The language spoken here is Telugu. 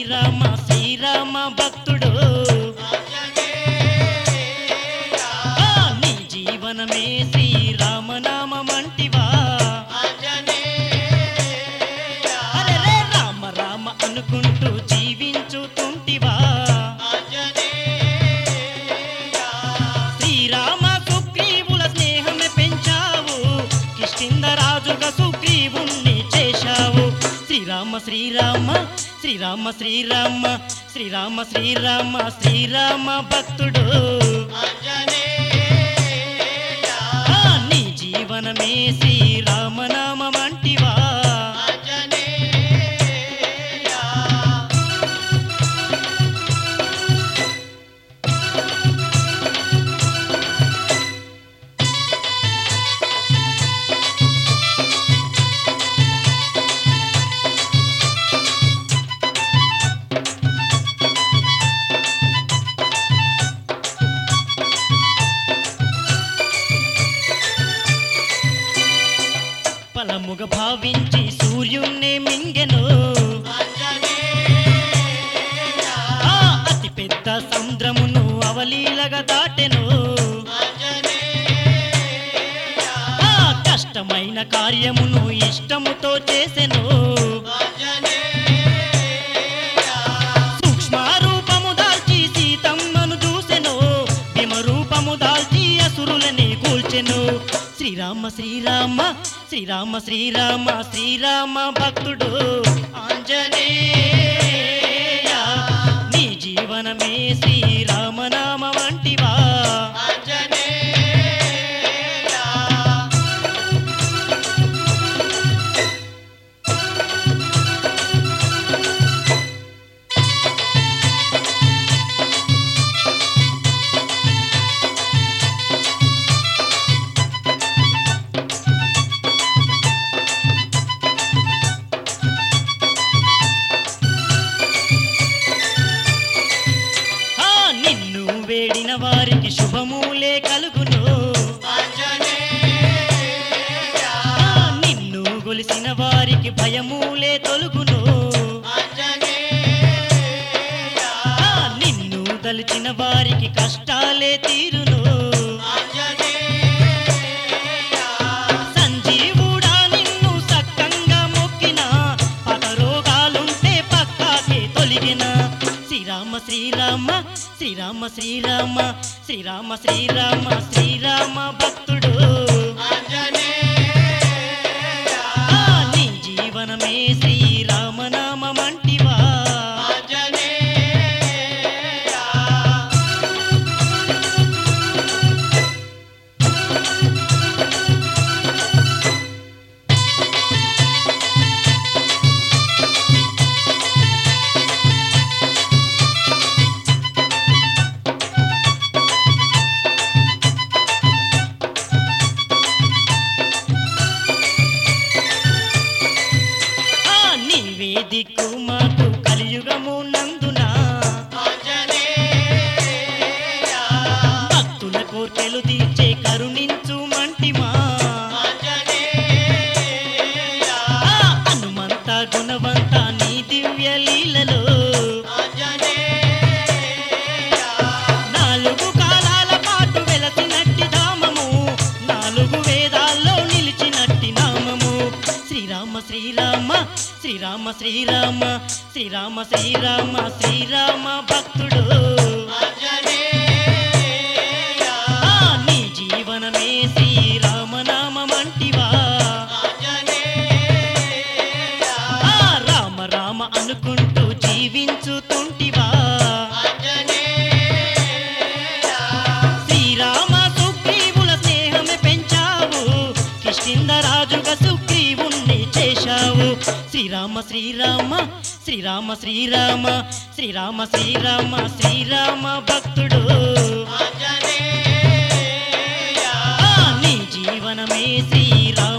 శ్రీరామ శ్రీరామ భక్తుడు నీ జీవనమే శ్రీరామనామమంటివా అరే రే రామ రామ అనుకుంటూ జీవించుతుంటివా శ్రీరామ సుగ్రీవుల స్నేహమే పెంచావు కిష్కింధరాజుగా సుగ్రీవుణ్ణి చేశావు శ్రీరామ శ్రీరామ శ్రీరామ శ్రీరామ శ్రీరామ శ్రీరామ శ్రీరామ భక్తుడు నీ జీవనమే శ్రీరామనామమంటివా ఫలముగ భావించి సూర్యుణ్ణి మింగెను అతి పెద్ద సముద్రమును అవలీలగా దాటెను కష్టమైన కార్యమును ఇష్టముతో చేసెను సూక్ష్మ రూపము దాల్చి సీతమ్మను చూసెను భీమరూపము దాల్చి అసురులని కూల్చెను శ్రీరామ శ్రీరామ శ్రీరామ శ్రీరామ శ్రీరామ భక్తుడు ఆంజనేయ నీ జీవనమే శ్రీరామనామమంటివా వేడిన వారికి శుభమూలే కలుగును నిన్ను గొలిసిన వారికి భయమూలే తొలుగును నిన్ను తలిచిన వారికి కష్టాలే తీరును సంజీవుడా నిన్ను సక్కంగా మొక్కిన పగరోగాలుంటే పక్కాకే తొలిగిన శ్రీరామ శ్రీరామ శ్రీరామ శ్రీరామ శ్రీరామ శ్రీరామ శ్రీరామ భక్తుడు నీ జీవనమే శ్రీరామనామమంటివా దిక్కు మాకు కలియుగము నందున భక్తుల కోర్కెలు తీర్చే కరుణించు మంటిమా హనుమంత గుణవంత నీ దివ్య లీలలో నాలుగు కాలాల పాటు వెలసినట్టి ధామము నాలుగు వేదాల్లో నిలిచినట్టి నామము శ్రీరామ శ్రీరామ శ్రీరామ శ్రీరామ శ్రీరామ శ్రీరామ శ్రీరామ భక్తుడు నీ జీవనమే శ్రీరామనామమంటివా రామ రామ అనుకుంటూ జీవించుతుంటివా శ్రీరామ సుగ్రీవుల స్నేహమే పెంచావు కిష్కింధరాజుగా సుగ్రీవుణ్ణి చేశావు శ్రీరామ శ్రీరామ శ్రీరామ శ్రీరామ శ్రీరామ శ్రీరామ శ్రీరామ భక్తుడు నీ జీవనమే శ్రీరామ